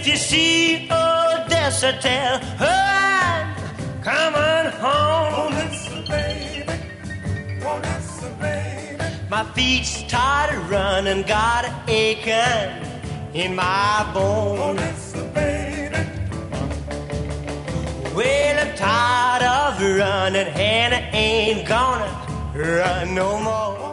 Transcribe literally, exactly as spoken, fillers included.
you see Odessa, tell her I'm coming home. Odessa, baby, Odessa, baby. My feet started running, got an aching in my bones. Odessa, baby. Well, I'm tired of running, and I ain't gonna run no more.